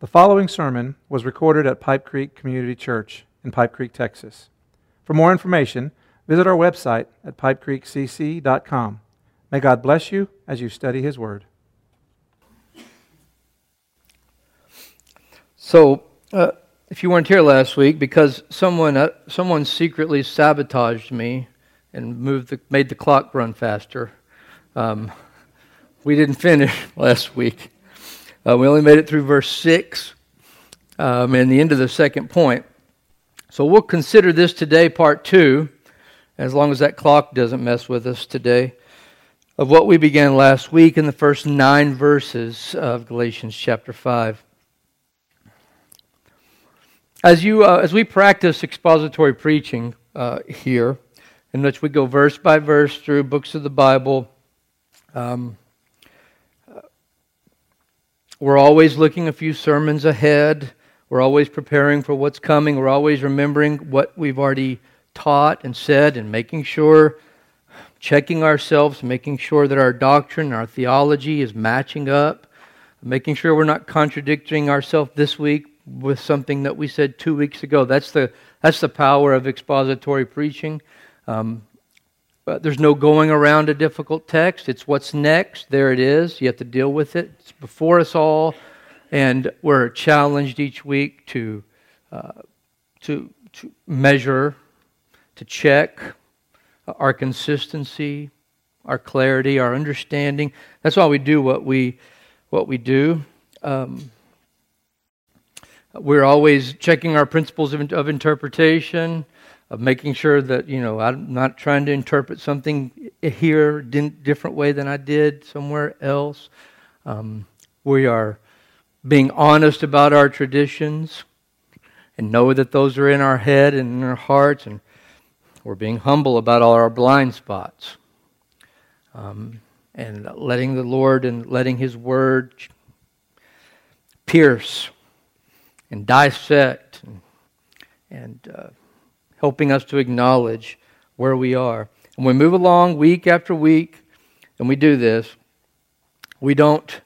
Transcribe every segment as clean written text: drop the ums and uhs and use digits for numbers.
The following sermon was recorded at Pipe Creek Community Church in Pipe Creek, Texas. For more information, visit our website at pipecreekcc.com. May God bless you as you study His Word. So, if you weren't here last week, because someone secretly sabotaged me and made the clock run faster, we didn't finish last week. We only made it through verse 6 and the end of the second point. So we'll consider this today, part 2, as long as that clock doesn't mess with us today, of what we began last week in the first 9 verses of Galatians chapter 5. As we practice expository preaching here, in which we go verse by verse through books of the Bible, we're always looking a few sermons ahead. We're always preparing for what's coming. We're always remembering what we've already taught and said and checking ourselves, making sure that our doctrine, our theology is matching up, making sure we're not contradicting ourselves this week with something that we said 2 weeks ago. That's the power of expository preaching. But there's no going around a difficult text. It's what's next. There it is. You have to deal with it. It's before us all, and we're challenged each week to measure, to check our consistency, our clarity, our understanding. That's why we do what we do. We're always checking our principles of interpretation, of making sure that, I'm not trying to interpret something here different way than I did somewhere else. We are being honest about our traditions and know that those are in our head and in our hearts, and we're being humble about all our blind spots. And letting the Lord and letting His Word pierce and dissect and helping us to acknowledge where we are. And we move along week after week, and we do this. We don't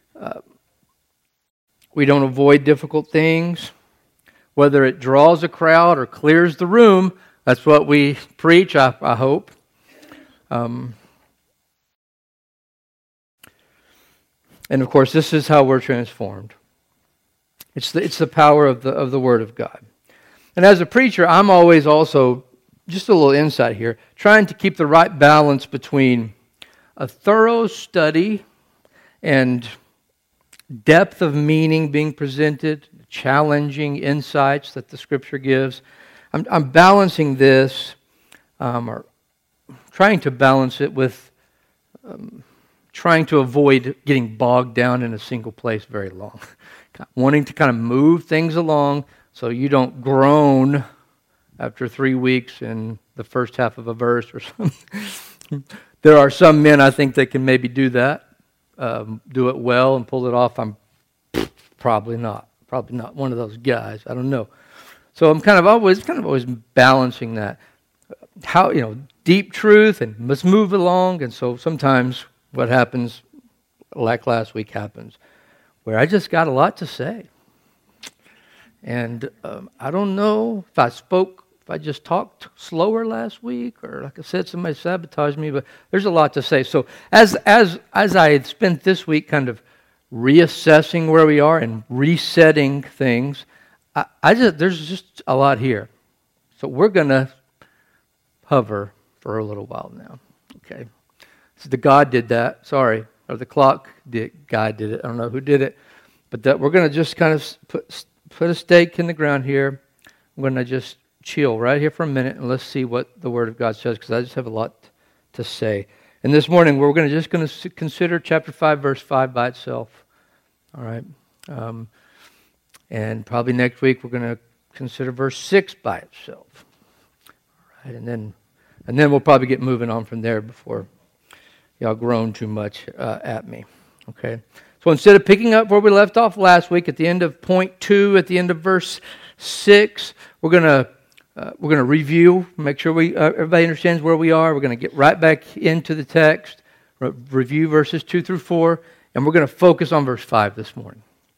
avoid difficult things, whether it draws a crowd or clears the room. That's what we preach, I hope. And of course, this is how we're transformed. It's the power of the Word of God. And as a preacher, I'm always also, just a little insight here, trying to keep the right balance between a thorough study and depth of meaning being presented, challenging insights that the Scripture gives. I'm balancing this, or trying to balance it with trying to avoid getting bogged down in a single place very long. Wanting to kind of move things along so you don't groan after 3 weeks in the first half of a verse or something. There are some men, I think, that can maybe do that, do it well and pull it off. I'm probably not one of those guys. I don't know. So I'm kind of always balancing that. How, deep truth, and let's move along. And so sometimes what happens, like last week happens, where I just got a lot to say. And I don't know if I just talked slower last week, or like I said, somebody sabotaged me, but there's a lot to say. So as I had spent this week kind of reassessing where we are and resetting things, there's just a lot here. So we're going to hover for a little while now. Okay. So the God did that. Sorry. Or the clock guy did it. I don't know who did it. But that we're going to just kind of put a stake in the ground here. I'm going to just chill right here for a minute and let's see what the Word of God says, because I just have a lot to say. And this morning we're going to consider chapter 5, verse 5 by itself. All right. And probably next week we're going to consider verse 6 by itself. All right. And then we'll probably get moving on from there before y'all groan too much at me. Okay. So instead of picking up where we left off last week at the end of point 2, at the end of verse 6, we're going to review, make sure everybody understands where we are. We're going to get right back into the text, review verses 2 through 4, and we're going to focus on verse 5 this morning.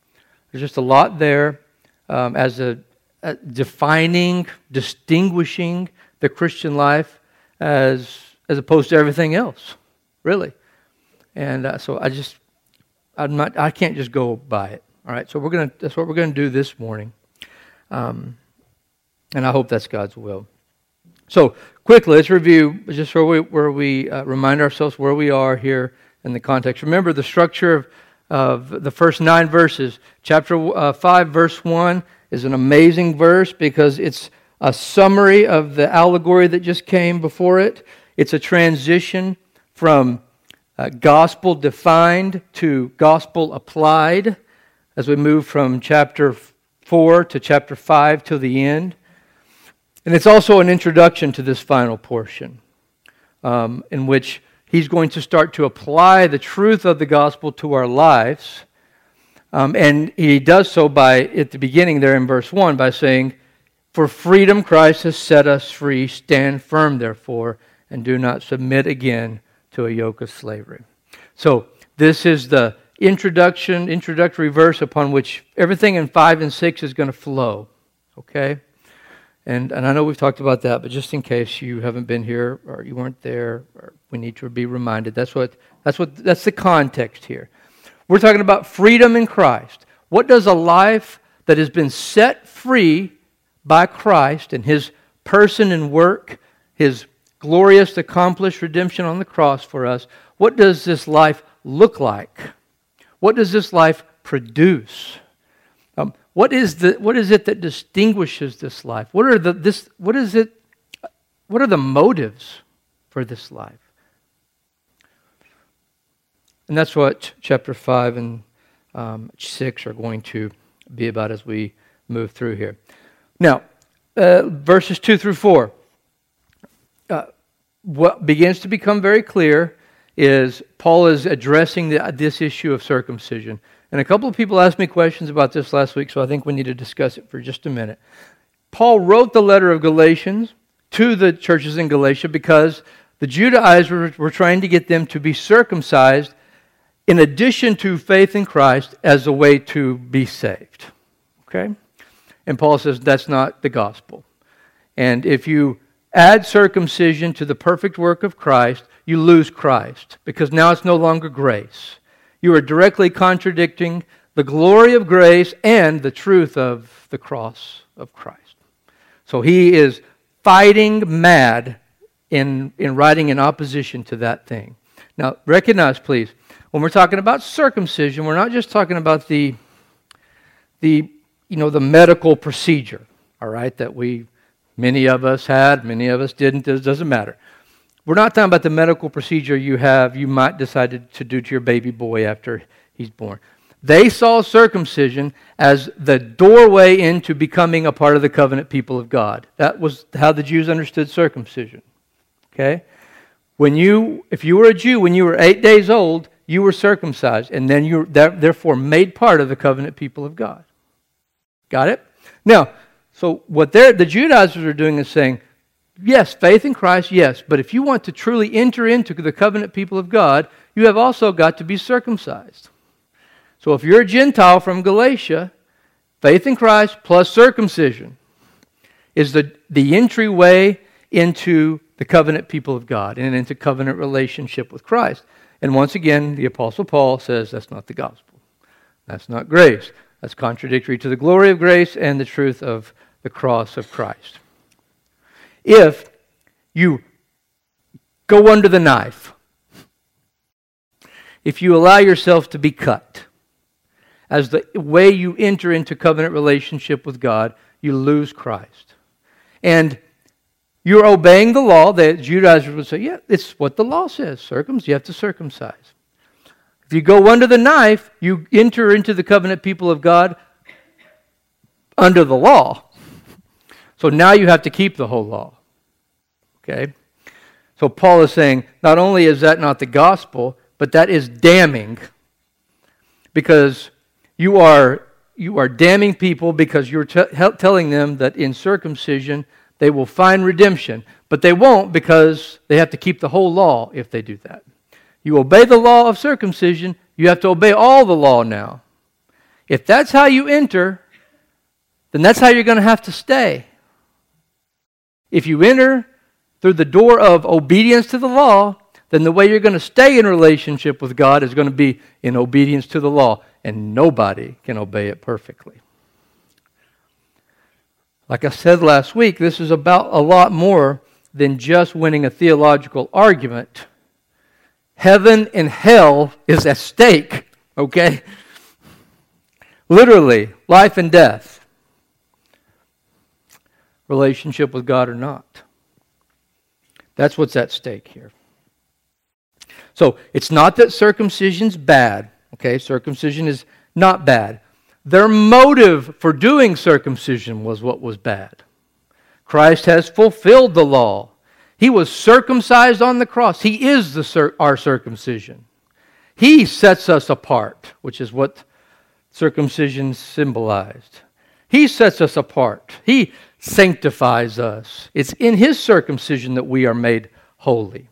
There's just a lot there as a defining, distinguishing the Christian life as opposed to everything else, really. And so I can't just go by it. All right, so that's what we're gonna do this morning, and I hope that's God's will. So quickly, let's review just where we remind ourselves where we are here in the context. Remember the structure of the first 9 verses. Chapter 5, verse 1 is an amazing verse because it's a summary of the allegory that just came before it. It's a transition from gospel defined to gospel applied as we move from chapter 4 to chapter 5 till the end. And it's also an introduction to this final portion in which he's going to start to apply the truth of the gospel to our lives. And he does so at the beginning there in verse 1 by saying, "For freedom Christ has set us free. Stand firm, therefore, and do not submit again to a yoke of slavery." So this is the introductory verse upon which everything in 5 and 6 is going to flow. Okay? And I know we've talked about that, but just in case you haven't been here or you weren't there, or we need to be reminded. That's the context here. We're talking about freedom in Christ. What does a life that has been set free by Christ and His person and work, His glorious accomplished redemption on the cross for us, what does this life look like? What does this life produce? What is it that distinguishes this life? What are the motives for this life? And that's what chapter 5 and 6 are going to be about as we move through here. Now, verses 2 through 4. What begins to become very clear is Paul is addressing this issue of circumcision. And a couple of people asked me questions about this last week, so I think we need to discuss it for just a minute. Paul wrote the letter of Galatians to the churches in Galatia because the Judaizers were trying to get them to be circumcised in addition to faith in Christ as a way to be saved. Okay? And Paul says that's not the gospel. And if you add circumcision to the perfect work of Christ, you lose Christ because now it's no longer grace. You are directly contradicting the glory of grace and the truth of the cross of Christ. So he is fighting mad in writing in opposition to that thing. Now, recognize, please, when we're talking about circumcision, we're not just talking about the medical procedure, all right, that many of us had, many of us didn't, it doesn't matter. We're not talking about the medical procedure you might decide to do to your baby boy after he's born. They saw circumcision as the doorway into becoming a part of the covenant people of God. That was how the Jews understood circumcision. Okay? If you were a Jew, when you were 8 days old, you were circumcised, and then you therefore made part of the covenant people of God. Got it? Now, so what the Judaizers are doing is saying, yes, faith in Christ, yes, but if you want to truly enter into the covenant people of God, you have also got to be circumcised. So if you're a Gentile from Galatia, faith in Christ plus circumcision is the entryway into the covenant people of God and into covenant relationship with Christ. And once again, the Apostle Paul says that's not the gospel. That's not grace. That's contradictory to the glory of grace and the truth of the cross of Christ. If you go under the knife, if you allow yourself to be cut, as the way you enter into covenant relationship with God, you lose Christ. And you're obeying the law. The Judaizers would say, yeah, it's what the law says. You have to circumcise. If you go under the knife, you enter into the covenant people of God under the law. So now you have to keep the whole law. Okay? So Paul is saying, not only is that not the gospel, but that is damning. Because you are damning people because you're telling them that in circumcision they will find redemption. But they won't because they have to keep the whole law if they do that. You obey the law of circumcision, you have to obey all the law now. If that's how you enter, then that's how you're going to have to stay. If you enter through the door of obedience to the law, then the way you're going to stay in relationship with God is going to be in obedience to the law, and nobody can obey it perfectly. Like I said last week, this is about a lot more than just winning a theological argument. Heaven and hell is at stake, okay? Literally, life and death. Relationship with God or not. That's what's at stake here. So, it's not that circumcision's bad, okay? Circumcision is not bad. Their motive for doing circumcision was what was bad. Christ has fulfilled the law. He was circumcised on the cross. He is our circumcision. He sets us apart, which is what circumcision symbolized. He sets us apart. He sanctifies us. It's in His circumcision that we are made holy.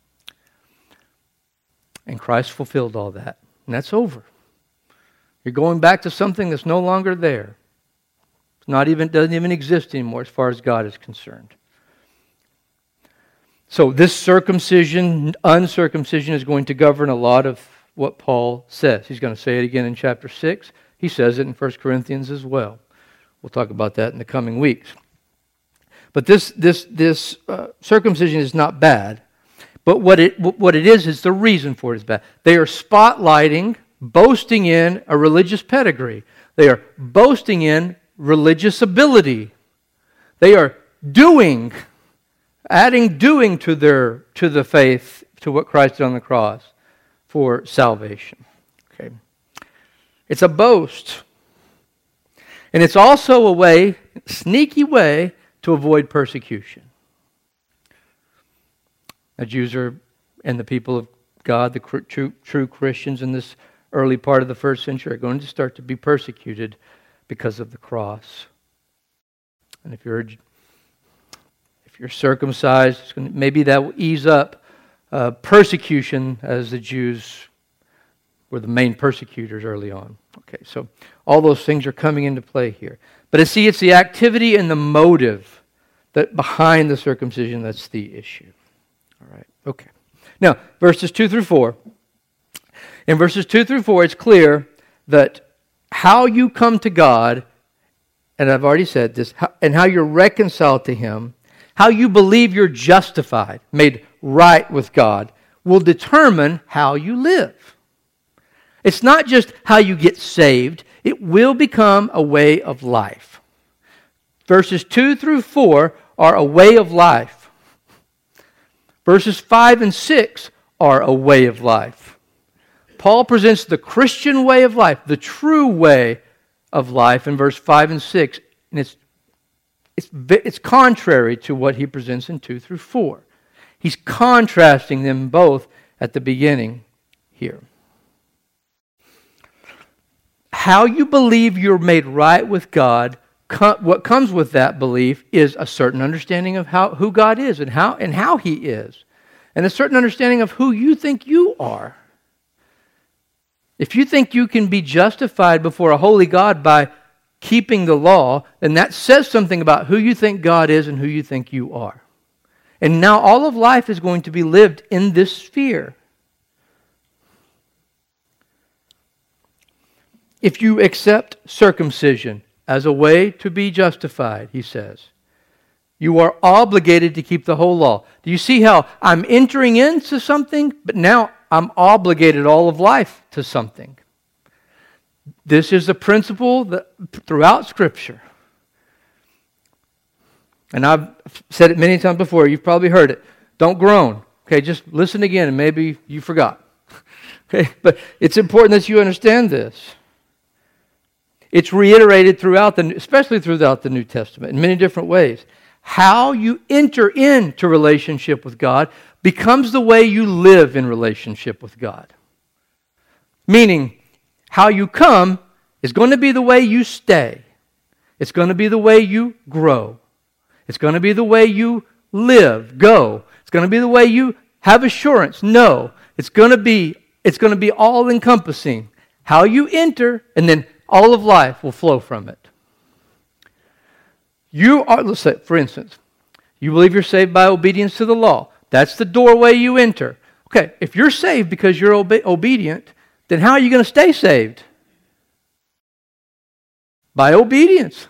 And Christ fulfilled all that. And that's over. You're going back to something that's no longer there. Doesn't even exist anymore as far as God is concerned. So this circumcision, uncircumcision is going to govern a lot of what Paul says. He's going to say it again in chapter 6. He says it in 1 Corinthians as well. We'll talk about that in the coming weeks. But this circumcision is not bad. But what it is the reason for it is bad. They are spotlighting, boasting in a religious pedigree. They are boasting in religious ability. They are adding doing to the faith, to what Christ did on the cross for salvation. Okay. It's a boast. And it's also a sneaky way to avoid persecution. The Jews and the people of God, the true Christians in this early part of the first century, are going to start to be persecuted because of the cross. And if you're circumcised, maybe that will ease up persecution, as the Jews were the main persecutors early on. Okay, so all those things are coming into play here. But it's the activity and the motive that behind the circumcision that's the issue. All right, okay. Now, verses 2 through 4. In verses 2 through 4, it's clear that how you come to God, and I've already said this, and how you're reconciled to Him, how you believe you're justified, made right with God, will determine how you live. It's not just how you get saved, it will become a way of life. Verses 2 through 4 are a way of life. Verses 5 and 6 are a way of life. Paul presents the Christian way of life, the true way of life in verse 5 and 6, and it's contrary to what he presents in 2 through 4. He's contrasting them both at the beginning here. How you believe you're made right with God, what comes with that belief is a certain understanding of who God is and how He is, and a certain understanding of who you think you are. If you think you can be justified before a holy God by keeping the law, then that says something about who you think God is and who you think you are. And now all of life is going to be lived in this sphere. If you accept circumcision as a way to be justified, he says, you are obligated to keep the whole law. Do you see how I'm entering into something, but now I'm obligated all of life to something? This is a principle that throughout Scripture. And I've said it many times before. You've probably heard it. Don't groan. Okay, just listen again and maybe you forgot. Okay, but it's important that you understand this. It's reiterated especially throughout the New Testament in many different ways. How you enter into relationship with God becomes the way you live in relationship with God. Meaning, how you come is going to be the way you stay. It's going to be the way you grow. It's going to be the way you live, go. It's going to be the way you have assurance, know. It's going to be all-encompassing. How you enter, and then all of life will flow from it. You are, let's say, for instance, you believe you're saved by obedience to the law. That's the doorway you enter. Okay, if you're saved because you're obedient, then how are you going to stay saved? By obedience.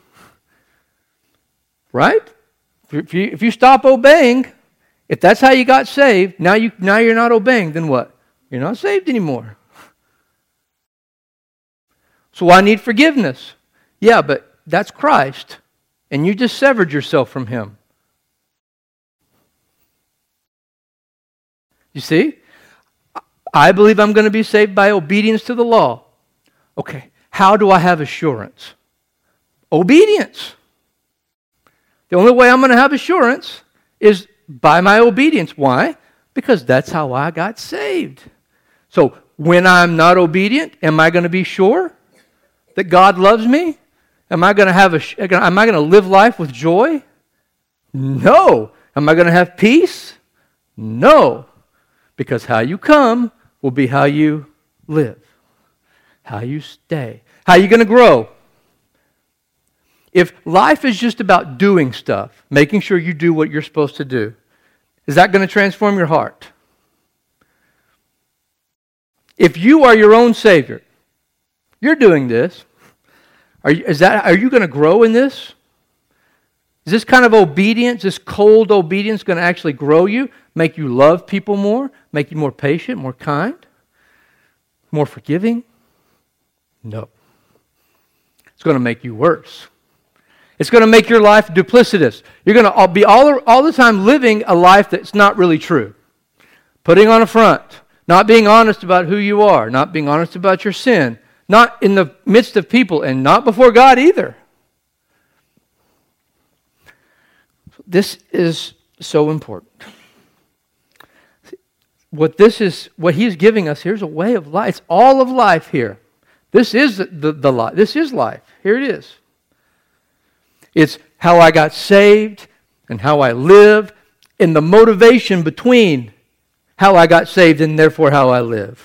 Right? If you stop obeying, if that's how you got saved, now you're not obeying, then what? You're not saved anymore. So I need forgiveness. Yeah, but that's Christ, and you just severed yourself from Him. You see? I believe I'm going to be saved by obedience to the law. Okay, how do I have assurance? Obedience. The only way I'm going to have assurance is by my obedience. Why? Because that's how I got saved. So when I'm not obedient, am I going to be sure that God loves me? Am I going to live life with joy? No. Am I going to have peace? No. Because how you come will be how you live, how you stay, how you're going to grow. If life is just about doing stuff, making sure you do what you're supposed to do, is that going to transform your heart? If you are your own Savior, you're doing this, are you going to grow in this? Is this kind of obedience, this cold obedience, going to actually grow you, make you love people more, make you more patient, more kind, more forgiving? No. It's going to make you worse. It's going to make your life duplicitous. You're going to be all the time living a life that's not really true. Putting on a front, not being honest about who you are, not being honest about your sin, not in the midst of people, and not before God either. This is so important. What He's giving us here is a way of life. It's all of life here. This is the life. This is life. Here it is. It's how I got saved and how I live, and the motivation between how I got saved and therefore how I live.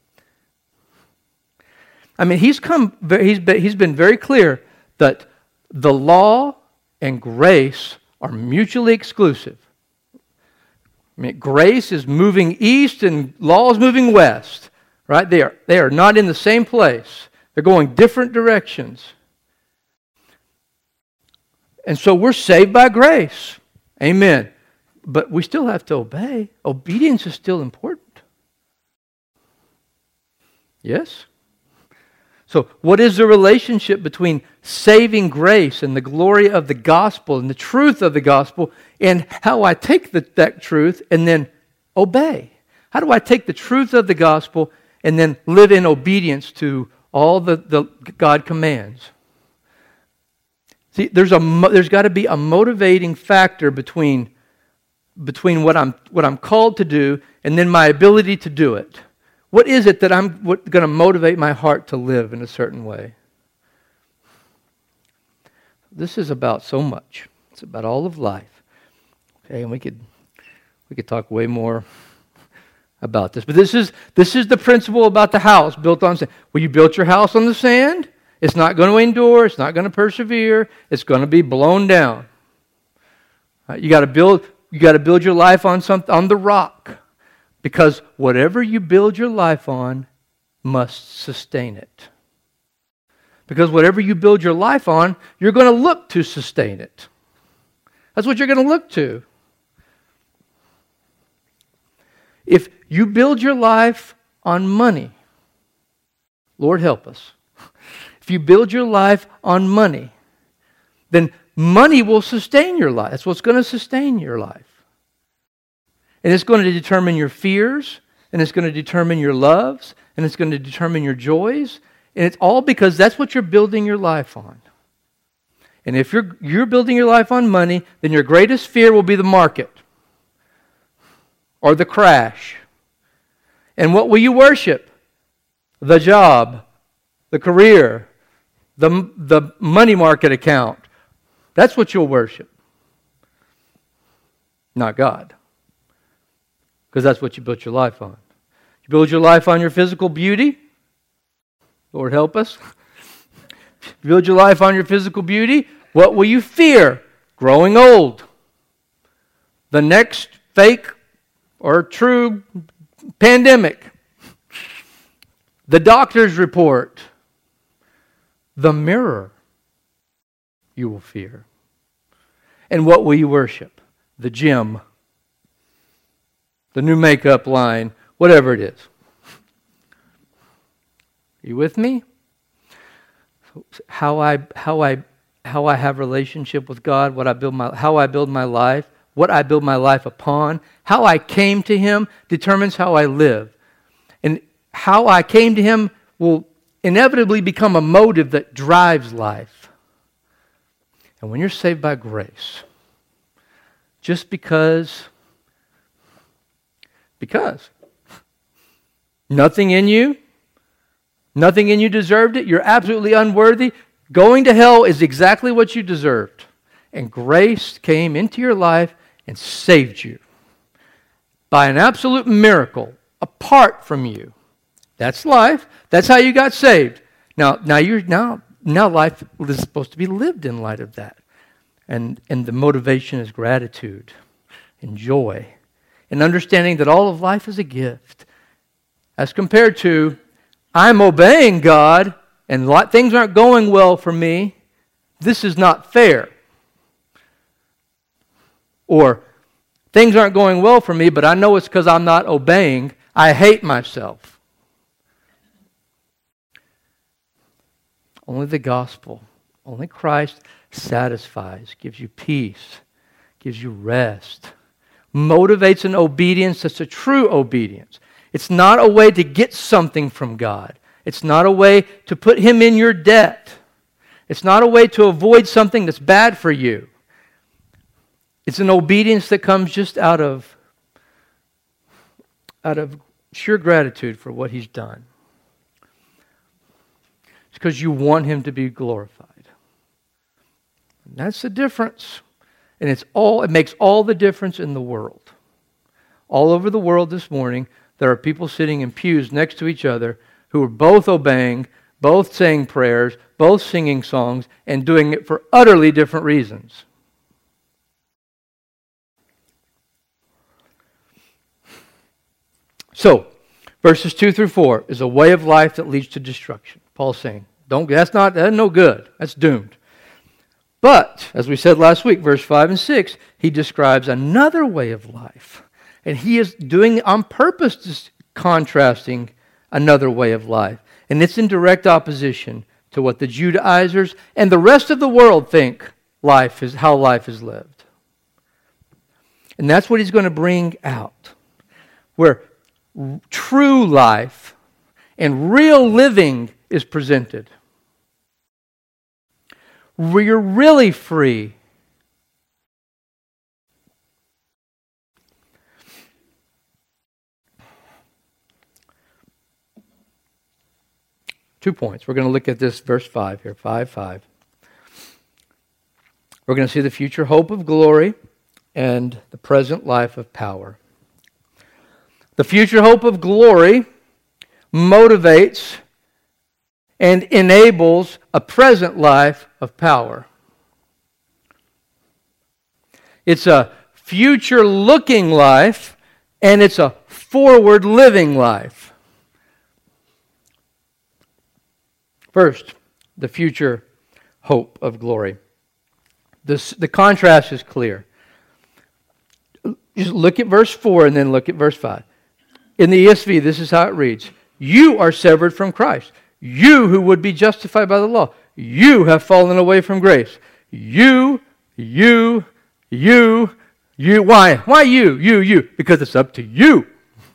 I mean, he's been very clear that the law and grace are mutually exclusive. I mean, grace is moving east and law is moving west. Right? They are not in the same place. They're going different directions. And so we're saved by grace. Amen. But we still have to obey. Obedience is still important. Yes? So what is the relationship between saving grace and the glory of the gospel and the truth of the gospel and how I take that truth and then obey? How do I take the truth of the gospel and then live in obedience to all the God commands? See, there's got to be a motivating factor between what I'm called to do and then my ability to do it. What is it that I'm going to motivate my heart to live in a certain way? This is about so much. It's about all of life. Okay, and we could talk way more about this. But this is the principle about the house built on sand. Well, you built your house on the sand, it's not going to endure, it's not going to persevere, it's going to be blown down. Right? You got to build your life on the rock. Because whatever you build your life on must sustain it. Because whatever you build your life on, you're going to look to sustain it. That's what you're going to look to. If you build your life on money, Lord help us. If you build your life on money, then money will sustain your life. That's what's going to sustain your life. And it's going to determine your fears, and it's going to determine your loves, and it's going to determine your joys. And it's all because that's what you're building your life on. And if you're building your life on money, then your greatest fear will be the market or the crash. And what will you worship? The job, the career, the money market account. That's what you'll worship. Not God. Because that's what you built your life on. You build your life on your physical beauty. Lord help us. Build your life on your physical beauty. What will you fear? Growing old. The next fake or true pandemic. The doctor's report. The mirror you will fear. And what will you worship? The gym. The new makeup line. Whatever it is. Are you with me? How I have relationship with God, how I build my life, what I build my life upon, how I came to Him determines how I live. And how I came to Him will inevitably become a motive that drives life. And when you're saved by grace, just because nothing in you deserved it, you're absolutely unworthy, going to hell is exactly what you deserved. And grace came into your life and saved you by an absolute miracle apart from you. That's life. That's how you got saved. Now life is supposed to be lived in light of that. And the motivation is gratitude and joy and understanding that all of life is a gift as compared to I'm obeying God and things aren't going well for me. This is not fair. Or things aren't going well for me, but I know it's because I'm not obeying. I hate myself. Only the gospel, only Christ satisfies, gives you peace, gives you rest, motivates an obedience that's a true obedience. It's not a way to get something from God. It's not a way to put Him in your debt. It's not a way to avoid something that's bad for you. It's an obedience that comes just out of sheer gratitude for what He's done. It's because you want Him to be glorified. And that's the difference. And it makes all the difference in the world. All over the world this morning, there are people sitting in pews next to each other who are both obeying, both saying prayers, both singing songs, and doing it for utterly different reasons. So, verses 2 through 4 is a way of life that leads to destruction. Paul's saying, that's no good. That's doomed. But, as we said last week, verse 5 and 6, he describes another way of life. And he is doing on purpose contrasting another way of life. And it's in direct opposition to what the Judaizers and the rest of the world think how life is lived. And that's what he's going to bring out. Where true life and real living is presented. Where you're really free. Two points. We're going to look at this verse 5 here, 5:5. We're going to see the future hope of glory and the present life of power. The future hope of glory motivates and enables a present life of power. It's a future-looking life, and it's a forward-living life. First, the future hope of glory. The contrast is clear. Just look at verse 4 and then look at verse 5. In the ESV, this is how it reads. You are severed from Christ. You who would be justified by the law. You have fallen away from grace. You. Why? Why you? Because it's up to you.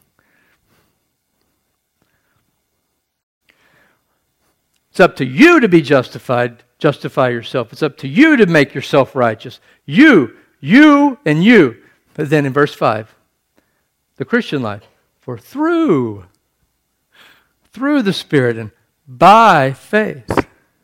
It's up to you to be justified, justify yourself. It's up to you to make yourself righteous. You, and you. But then in verse 5, the Christian life, for through the Spirit and by faith. And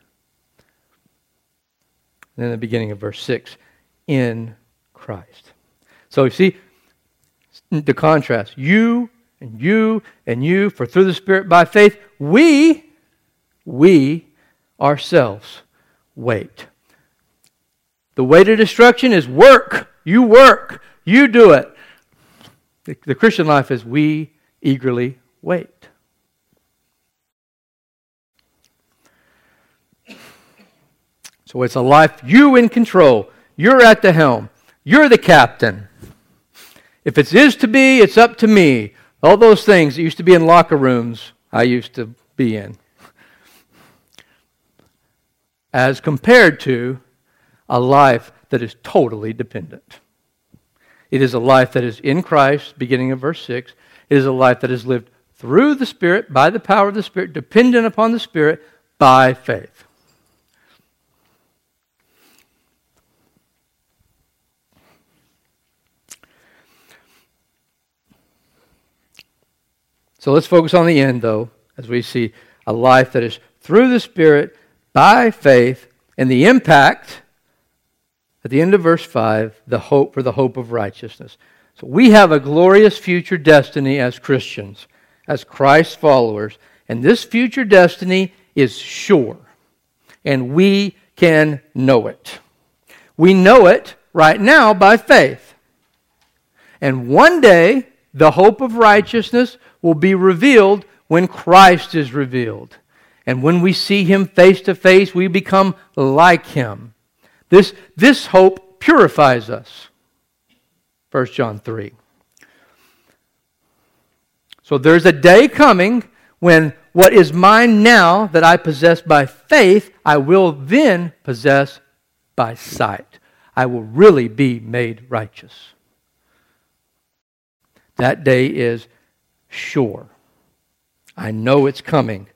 then the beginning of verse 6, in Christ. So you see the contrast. You, for through the Spirit by faith, we ourselves wait. The way to destruction is work. You do it. The Christian life is we eagerly wait. So it's a life you in control. You're at the helm. You're the captain. If it is to be, it's up to me. All those things that used to be in locker rooms, I used to be in. As compared to a life that is totally dependent. It is a life that is in Christ, beginning of verse 6. It is a life that is lived through the Spirit, by the power of the Spirit, dependent upon the Spirit, by faith. So let's focus on the end, though, as we see a life that is through the Spirit, by faith, and the impact, at the end of verse 5, the hope of righteousness. So we have a glorious future destiny as Christians, as Christ's followers, and this future destiny is sure, and we can know it. We know it right now by faith. And one day, the hope of righteousness will be revealed when Christ is revealed. And when we see Him face to face, we become like Him. This hope purifies us. 1 John 3. So there's a day coming when what is mine now that I possess by faith, I will then possess by sight. I will really be made righteous. That day is sure. I know it's coming.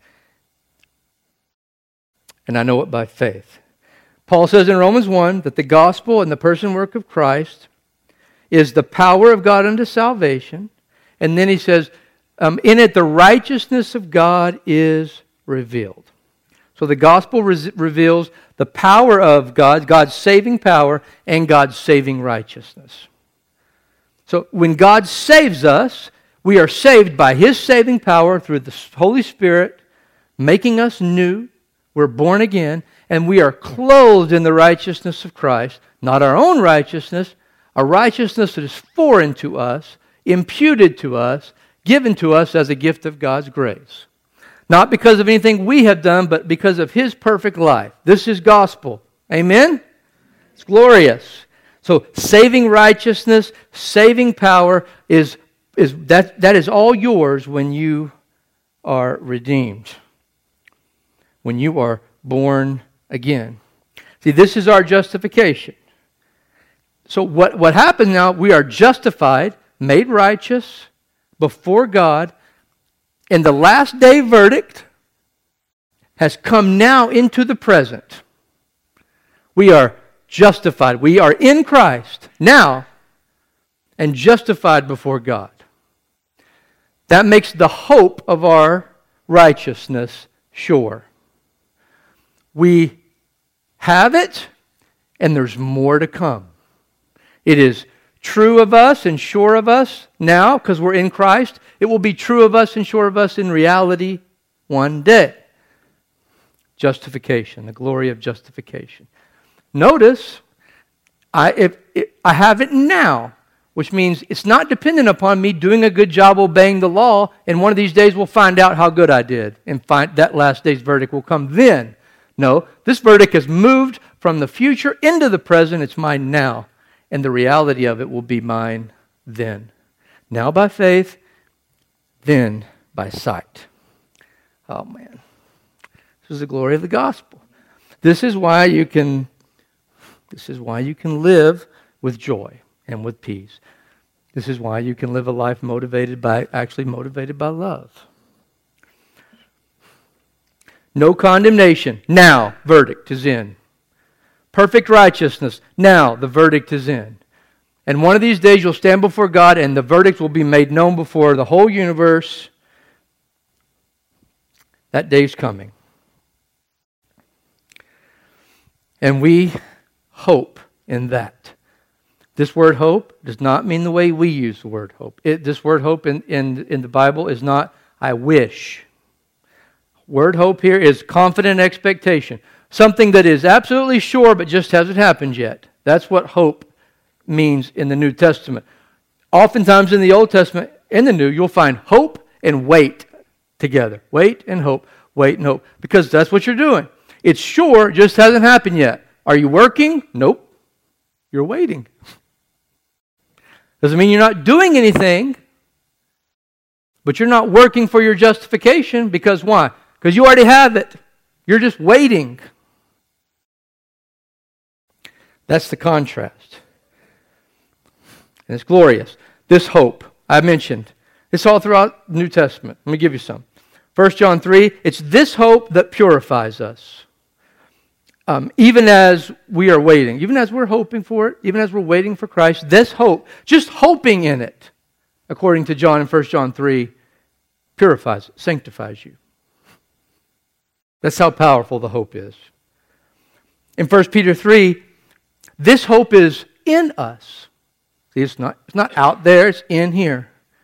And I know it by faith. Paul says in Romans 1 that the gospel and the person and work of Christ is the power of God unto salvation. And then he says, in it the righteousness of God is revealed. So the gospel reveals the power of God, God's saving power, and God's saving righteousness. So when God saves us, we are saved by His saving power through the Holy Spirit, making us new. We're born again, and we are clothed in the righteousness of Christ, not our own righteousness, a righteousness that is foreign to us, imputed to us, given to us as a gift of God's grace. Not because of anything we have done, but because of His perfect life. This is gospel. Amen? It's glorious. So saving righteousness, saving power that is all yours when you are redeemed. When you are born again. See, this is our justification. So what happened now, we are justified, made righteous before God, and the last day verdict has come now into the present. We are justified. We are in Christ now and justified before God. That makes the hope of our righteousness sure. We have it, and there's more to come. It is true of us and sure of us now because we're in Christ. It will be true of us and sure of us in reality one day. Justification, the glory of justification. Notice, I have it now, which means it's not dependent upon me doing a good job obeying the law, and one of these days we'll find out how good I did, and that last day's verdict will come then. No, this verdict has moved from the future into the present. It's mine now, and the reality of it will be mine then. Now by faith, then by sight. Oh man, this is the glory of the gospel. This is why you can live with joy and with peace. This is why you can live a life motivated by love. No condemnation. Now, verdict is in. Perfect righteousness. Now, the verdict is in. And one of these days you'll stand before God and the verdict will be made known before the whole universe. That day's coming. And we hope in that. This word hope does not mean the way we use the word hope. This word hope in the Bible is not, I wish. Word hope here is confident expectation. Something that is absolutely sure but just hasn't happened yet. That's what hope means in the New Testament. Oftentimes in the Old Testament, in the New, you'll find hope and wait together. Wait and hope. Wait and hope. Because that's what you're doing. It's sure, just hasn't happened yet. Are you working? Nope. You're waiting. Doesn't mean you're not doing anything, but you're not working for your justification because why? Because you already have it. You're just waiting. That's the contrast. And it's glorious. This hope, I mentioned, it's all throughout the New Testament. Let me give you some. 1 John 3, it's this hope that purifies us. Even as we are waiting, even as we're hoping for it, even as we're waiting for Christ, this hope, just hoping in it, according to John in 1 John 3, purifies it, sanctifies you. That's how powerful the hope is. In 1 Peter 3, this hope is in us. See, it's not out there, it's in here.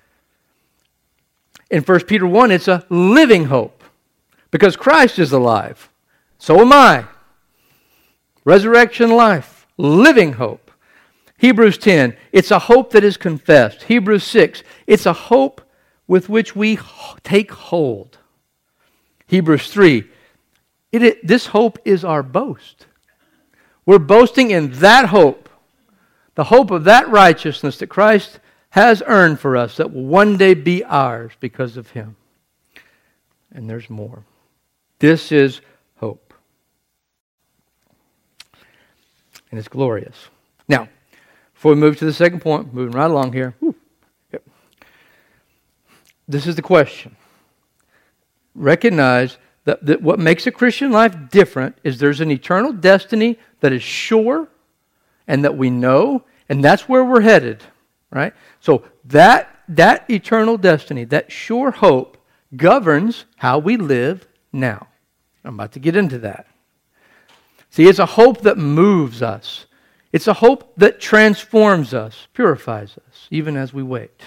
In 1 Peter 1, it's a living hope. Because Christ is alive. So am I. Resurrection life. Living hope. Hebrews 10, it's a hope that is confessed. Hebrews 6, it's a hope with which we take hold. Hebrews 3, this hope is our boast. We're boasting in that hope. The hope of that righteousness that Christ has earned for us that will one day be ours because of Him. And there's more. This is hope. And it's glorious. Now, before we move to the second point, moving right along here. Yep. This is the question. Recognize that what makes a Christian life different is there's an eternal destiny that is sure and that we know, and that's where we're headed. Right? So that eternal destiny, that sure hope, governs how we live now. I'm about to get into that. See, it's a hope that moves us. It's a hope that transforms us, purifies us, even as we wait.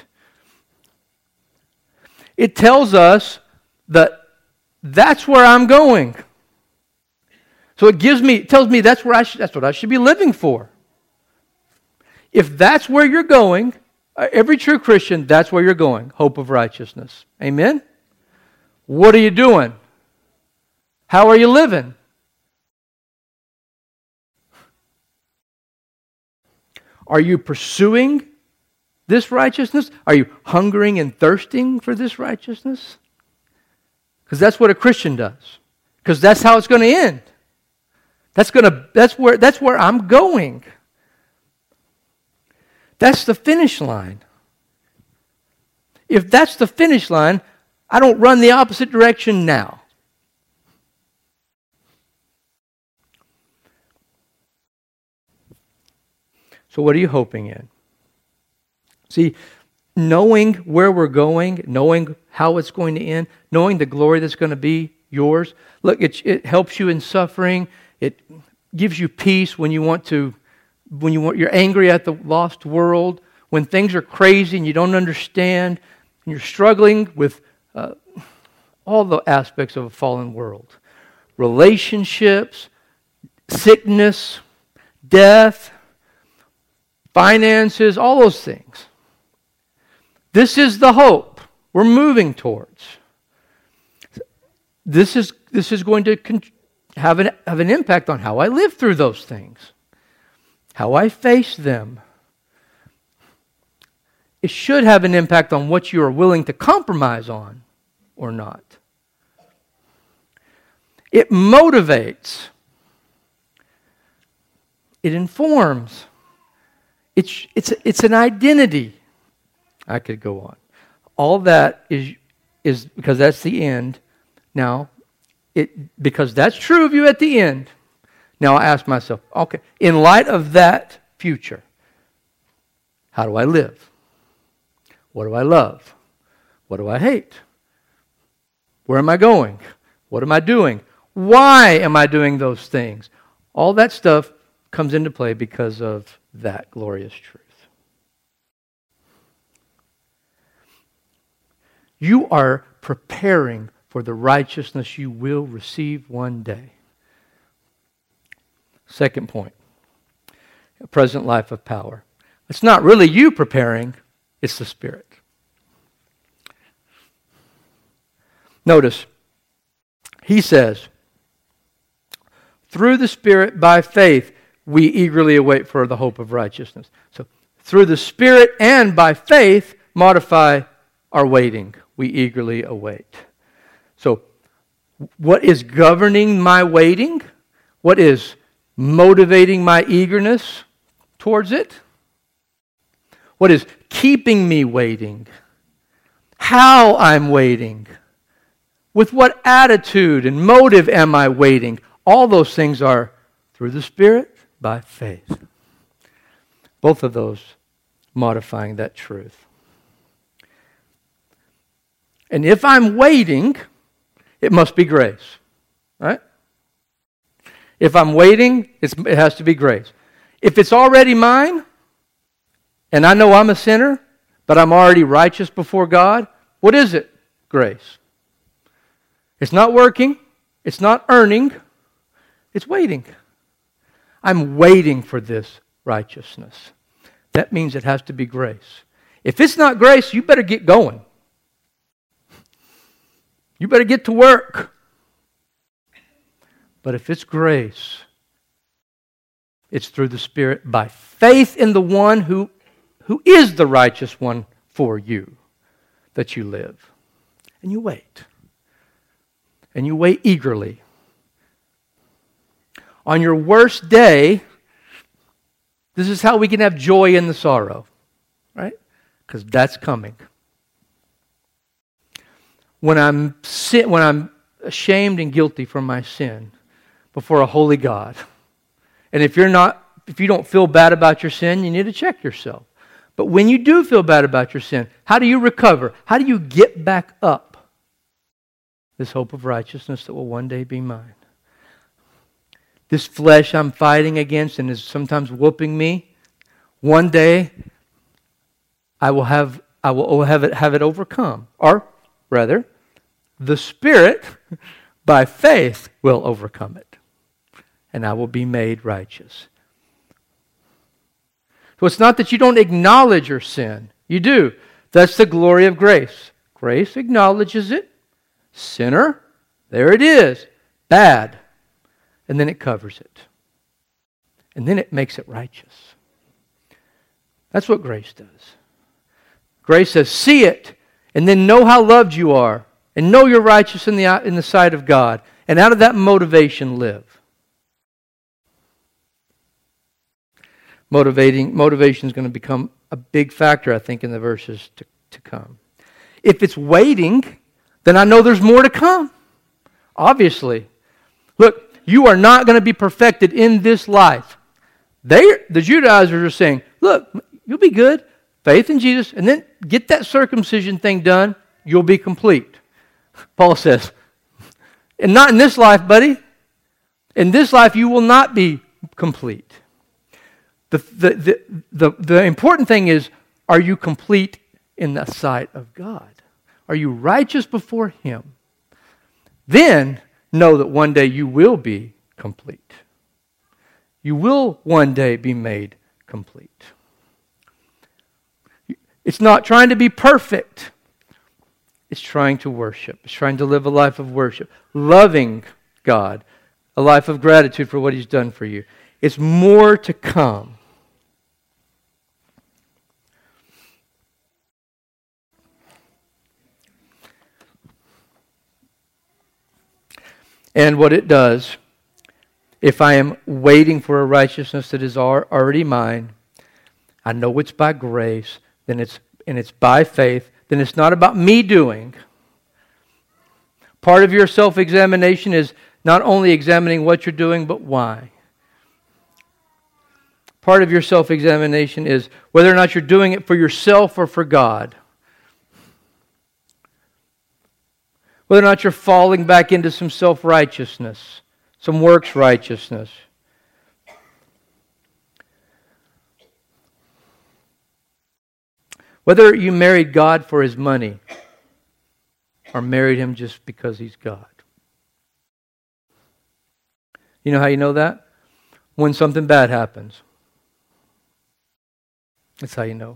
It tells us that that's where I'm going. So it tells me that's what I should be living for. If that's where you're going, every true Christian, that's where you're going. Hope of righteousness. Amen? What are you doing? How are you living? Are you pursuing this righteousness? Are you hungering and thirsting for this righteousness? Because that's what a Christian does. Because that's how it's going to end. That's where I'm going. That's the finish line. If that's the finish line, I don't run the opposite direction now. So what are you hoping in? See, knowing where we're going, knowing how it's going to end, knowing the glory that's going to be yours. Look, it helps you in suffering. It gives you peace when you're angry at the lost world, when things are crazy and you don't understand, and you're struggling with all the aspects of a fallen world. Relationships, sickness, death, finances, all those things. This is the hope we're moving towards. This is going to have an impact on how I live through those things, how I face them. It should have an impact on what you are willing to compromise on or not. It motivates. It informs. It's an identity. I could go on. All that is because that's the end. Now, because that's true of you at the end. Now I ask myself, okay, in light of that future, how do I live? What do I love? What do I hate? Where am I going? What am I doing? Why am I doing those things? All that stuff comes into play because of that glorious truth. You are preparing for the righteousness you will receive one day. Second point, a present life of power. It's not really you preparing, it's the Spirit. Notice, he says, through the Spirit by faith, we eagerly await for the hope of righteousness. So, through the Spirit and by faith, modify our waiting. We eagerly await. So, what is governing my waiting? What is motivating my eagerness towards it? What is keeping me waiting? How I'm waiting? With what attitude and motive am I waiting? All those things are through the Spirit, by faith. Both of those modifying that truth. And if I'm waiting, it must be grace. Right? If I'm waiting, it has to be grace. If it's already mine, and I know I'm a sinner, but I'm already righteous before God, what is it? Grace. It's not working. It's not earning. It's waiting. I'm waiting for this righteousness. That means it has to be grace. If it's not grace, you better get going. You better get to work. But if it's grace, it's through the Spirit by faith in the one who is the righteous one for you that you live. And you wait. And you wait eagerly. On your worst day, this is how we can have joy in the sorrow. Right? Because that's coming. When I'm ashamed and guilty for my sin before a holy God. And if you don't feel bad about your sin, you need to check yourself. But when you do feel bad about your sin, how do you recover? How do you get back up? This hope of righteousness that will one day be mine. This flesh I'm fighting against and is sometimes whooping me, one day I will have it overcome. Or rather, the Spirit by faith will overcome it. And I will be made righteous. So it's not that you don't acknowledge your sin. You do. That's the glory of grace. Grace acknowledges it. Sinner, there it is. Bad. And then it covers it. And then it makes it righteous. That's what grace does. Grace says, see it, and then know how loved you are, and know you're righteous in the sight of God. And out of that motivation, live. Motivation is going to become a big factor, I think, in the verses to come. If it's waiting, then I know there's more to come. Obviously. Look, you are not going to be perfected in this life. The Judaizers are saying, look, you'll be good. Faith in Jesus, and then get that circumcision thing done, you'll be complete. Paul says, and not in this life, buddy. In this life, you will not be complete. The important thing is, are you complete in the sight of God? Are you righteous before Him? Then know that one day you will be complete. You will one day be made complete. It's not trying to be perfect. It's trying to worship. It's trying to live a life of worship. Loving God. A life of gratitude for what He's done for you. It's more to come. And what it does, if I am waiting for a righteousness that is already mine, I know it's by grace, then it's by faith, then it's not about me doing. Part of your self-examination is not only examining what you're doing, but why. Part of your self-examination is whether or not you're doing it for yourself or for God. Whether or not you're falling back into some self-righteousness, some works righteousness. Whether you married God for His money, or married him just because he's God. You know how you know that? When something bad happens. That's how you know.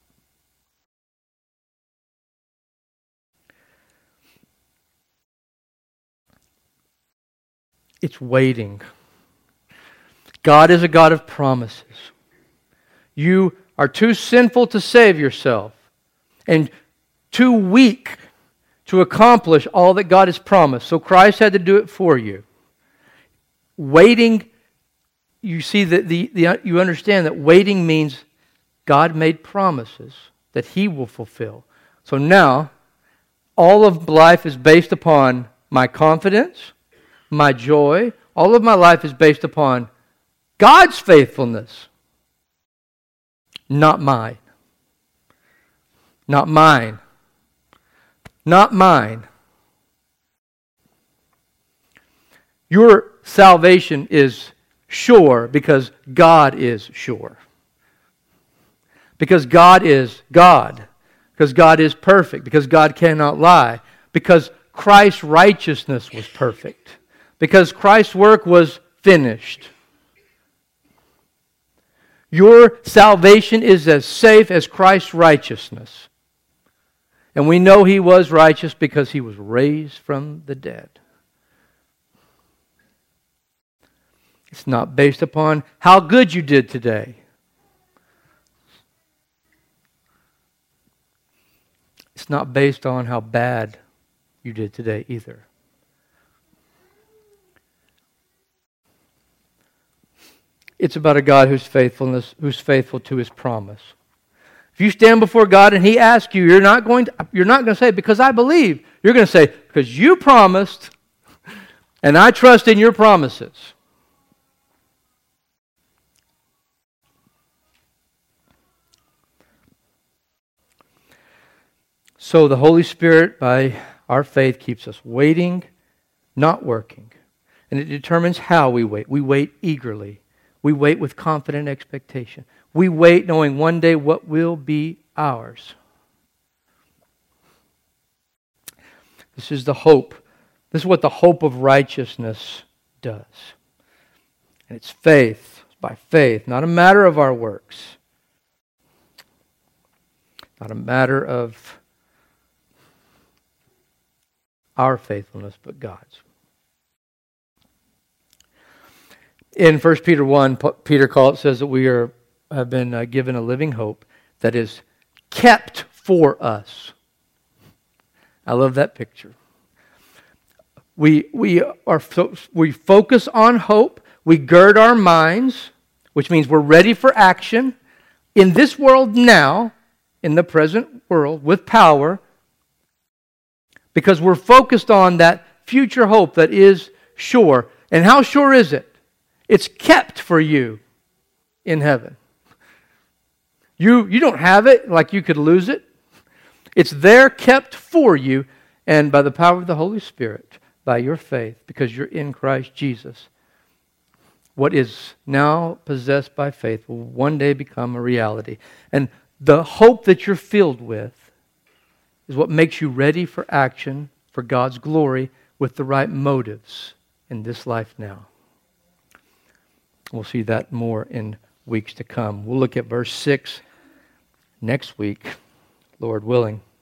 It's waiting. God is a God of promises. You are too sinful to save yourself and too weak to accomplish all that God has promised. So Christ had to do it for you. Waiting, you see that you understand that waiting means God made promises that He will fulfill. So now, all of life is based upon my confidence, my joy. All of my life is based upon God's faithfulness, not mine. Not mine. Not mine. Your salvation is sure because God is sure. Because God is God. Because God is perfect. Because God cannot lie. Because Christ's righteousness was perfect. Because Christ's work was finished. Your salvation is as safe as Christ's righteousness. And we know He was righteous because He was raised from the dead. It's not based upon how good you did today. It's not based on how bad you did today either. It's about a God who's faithful to His promise. If you stand before God and He asks you, you're not going to say, because I believe. You're going to say, because you promised, and I trust in your promises. So the Holy Spirit, by our faith, keeps us waiting, not working. And it determines how we wait. We wait eagerly. We wait with confident expectation. We wait knowing one day what will be ours. This is the hope. This is what the hope of righteousness does. And it's faith, by faith, not a matter of our works. Not a matter of our faithfulness, but God's. In 1 Peter 1, Peter says that we have been given a living hope that is kept for us. I love that picture. We focus on hope. We gird our minds, which means we're ready for action in this world now, in the present world, with power, because we're focused on that future hope that is sure. And how sure is it? It's kept for you in heaven. You don't have it like you could lose it. It's there kept for you, and by the power of the Holy Spirit, by your faith, because you're in Christ Jesus. What is now possessed by faith will one day become a reality. And the hope that you're filled with is what makes you ready for action for God's glory with the right motives in this life now. We'll see that more in weeks to come. We'll look at verse 6 next week, Lord willing.